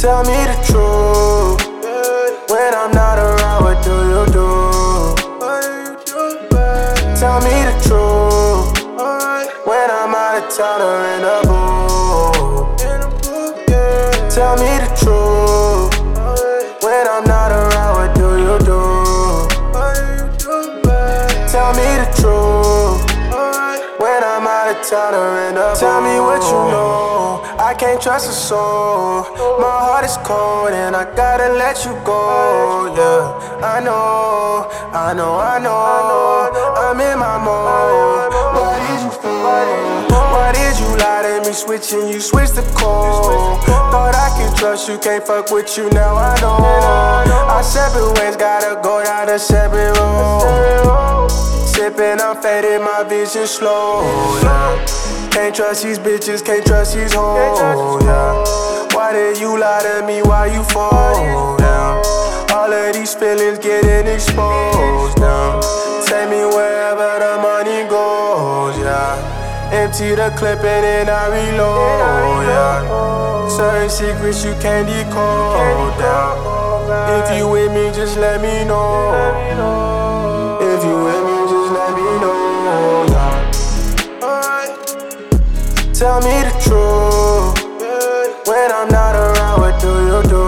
Tell me the truth. When I'm not around, what do you do? Tell me the truth. When I'm out of town or in a booth. Tell me the truth. When I'm not around, what do you do? Tell me the truth. When I'm out of town or in a booth. Tell me what you know. I can't trust a soul. My heart is cold and I gotta let you go. Yeah, I know. I'm in my mode. Why did you fail? Why did you lie to me? Switching, you switched the code. Thought I could trust you, can't fuck with you, now I know. Our separate ways, gotta go down a separate road. Sipping, I'm faded, my vision slow. Yeah. Can't trust these bitches, can't trust these hoes. Yeah. Why did you lie to me? Why you fall? Yeah. All of these feelings getting exposed now. Take me wherever the money goes, yeah. Empty the clip and then I reload, yeah. Certain secrets you can't decode, yeah. If you with me, just let me know. If you with me, just let me know, yeah. Tell me the truth. When I'm not around, what do you do?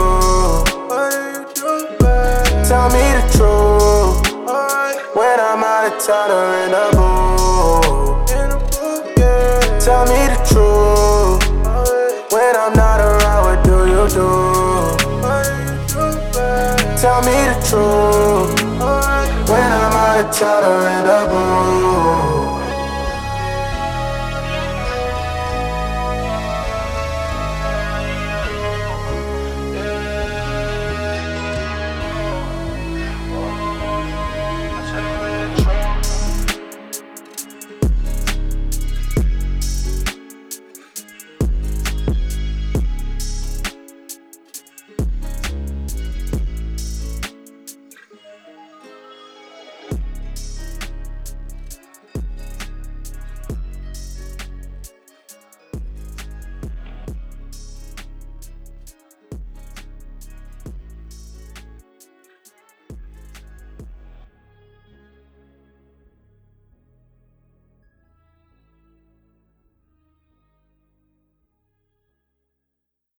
Tell me the truth. When I'm out of town or in a booth. Tell me the truth. When I'm not around, what do you do? Tell me the truth. When I'm out of town or in a booth.